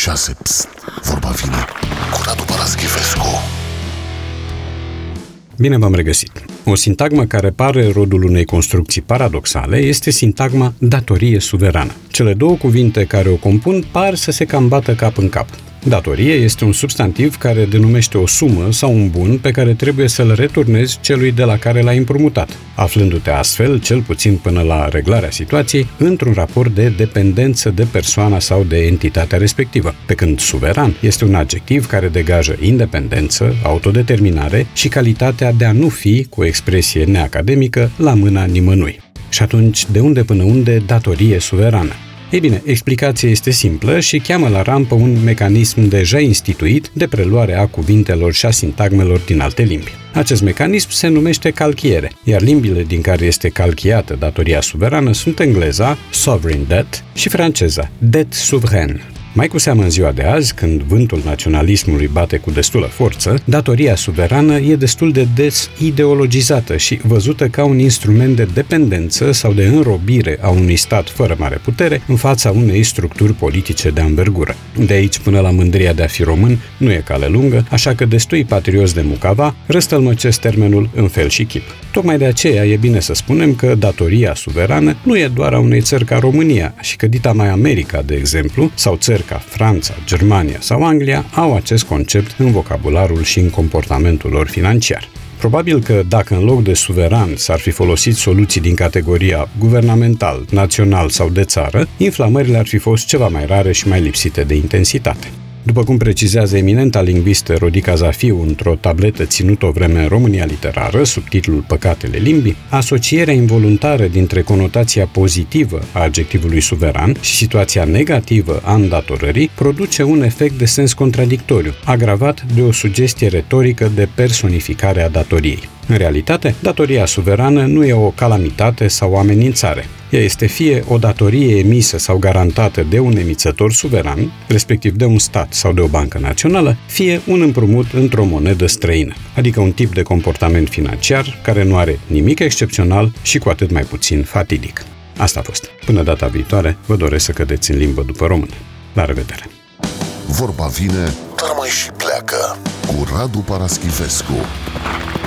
6. Psst, vorba vine cu Radu Paraschivescu. Bine v-am regăsit! O sintagmă care pare rodul unei construcții paradoxale este sintagma datorie suverană. Cele două cuvinte care o compun par să se cam bată cap în cap. Datorie este un substantiv care denumește o sumă sau un bun pe care trebuie să-l returnezi celui de la care l-ai împrumutat, aflându-te astfel, cel puțin până la reglarea situației, într-un raport de dependență de persoana sau de entitatea respectivă, pe când suveran este un adjectiv care degajă independență, autodeterminare și calitatea de a nu fi, cu o expresie neacademică, la mâna nimănui. Și atunci, de unde până unde datorie suverană? Ei bine, explicația este simplă și cheamă la rampă un mecanism deja instituit de preluare a cuvintelor și a sintagmelor din alte limbi. Acest mecanism se numește calchiere, iar limbile din care este calchiată datoria suverană sunt engleza, sovereign debt, și franceza, dette souveraine. Mai cu seamă în ziua de azi, când vântul naționalismului bate cu destulă forță, datoria suverană e destul de des ideologizată și văzută ca un instrument de dependență sau de înrobire a unui stat fără mare putere în fața unei structuri politice de anvergură. De aici până la mândria de a fi român nu e cale lungă, așa că destui patrioți de mucava răstălmăcesc termenul în fel și chip. Tocmai de aceea e bine să spunem că datoria suverană nu e doar a unei țări ca România și că dita mai America, de exemplu, sau țări ca Franța, Germania sau Anglia au acest concept în vocabularul și în comportamentul lor financiar. Probabil că dacă în loc de suveran s-ar fi folosit soluții din categoria guvernamental, național sau de țară, inflamările ar fi fost ceva mai rare și mai lipsite de intensitate. După cum precizează eminenta lingvistă Rodica Zafiu într-o tabletă ținută o vreme în România literară, sub titlul Păcatele limbii, asocierea involuntară dintre conotația pozitivă a adjectivului suveran și situația negativă a îndatorării produce un efect de sens contradictoriu, agravat de o sugestie retorică de personificare a datoriei. În realitate, datoria suverană nu e o calamitate sau o amenințare. Ea este fie o datorie emisă sau garantată de un emițător suveran, respectiv de un stat sau de o bancă națională, fie un împrumut într-o monedă străină, adică un tip de comportament financiar care nu are nimic excepțional și cu atât mai puțin fatidic. Asta a fost. Până data viitoare, vă doresc să cădeți în limbă după română. La revedere! Vorba vine, dar mai și pleacă cu Radu Paraschivescu.